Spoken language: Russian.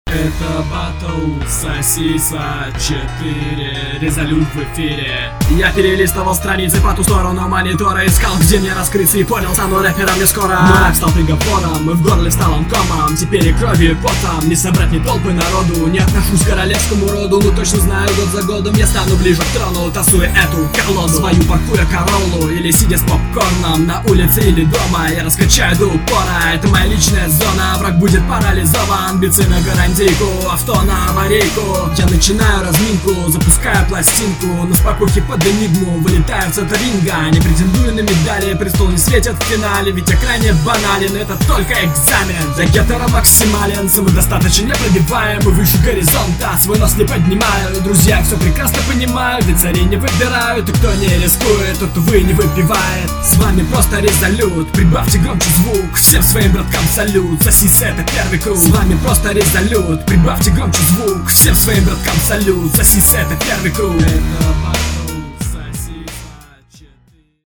Это батл Сосиса 4, Резолют в эфире. Я перелистывал страницы по ту сторону монитора, искал, где мне раскрыться, и понял, стану рэпером не скоро. Но рэп стал приговором, и в горле стал он комом. Теперь и кровью, и потом не собрать ни толпы народу. Не отношусь к королевскому роду, но точно знаю, год за годом я стану ближе к трону, тасуя эту колоду. Свою паркуя короллу, или сидя с попкорном на улице или дома, я раскачаю до упора. Это моя личная зона, враг будет парализован. Бицы на гарантийку, авто на аварийку. Я начинаю разминку, запускаю пластинку. На спокойке под энигму вылетаю в центр ринга. Не претендую на медали, престол не светит в финале, ведь я крайне банален, это только экзамен. Для гетера максимален, самодостаточен, не пробиваем. И выше горизонта свой нос не поднимаю. Друзья, все прекрасно понимают, ведь цари не выбирают. И кто не рискует, тот, увы, не выпивает. С вами просто Резолют, прибавьте громче звук. Всем своим браткам салют, Сосиса это первый круг. С вами просто Резолют, прибавьте громче звук. Всем своим браткам салют, Сосиса это первый круг.